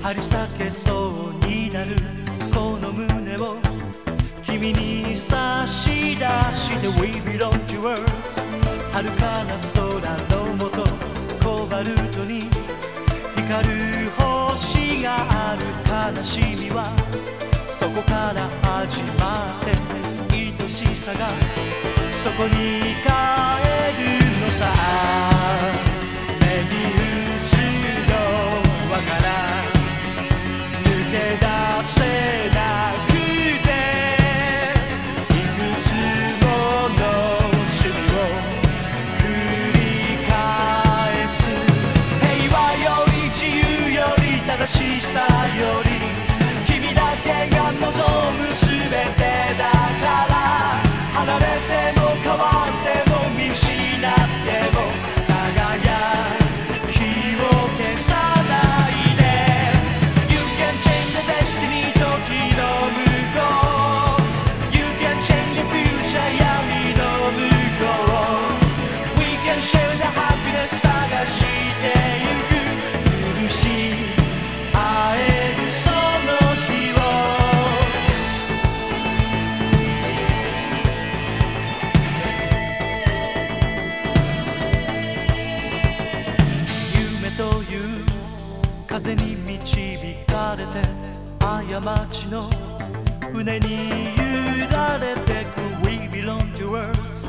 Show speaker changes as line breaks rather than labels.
張り裂けそうになるこの胸を君に差し出して We belong to us 遥かな空の下コバルトに光る星がある悲しみはそこから始まって愛しさがそこに帰るのさメビウスの輪から抜け出せなくていくつもの罪を繰り返す平和より自由より正しさより君だけが望むすべてだから離れても変わっても見失っても輝きを消さないで You can change the destiny 時の向こう You can change the future 闇の向こう We can share the happiness 探してゆく許し合えるその日を夢という風に導かれて過ちの船に揺られてく We belong to us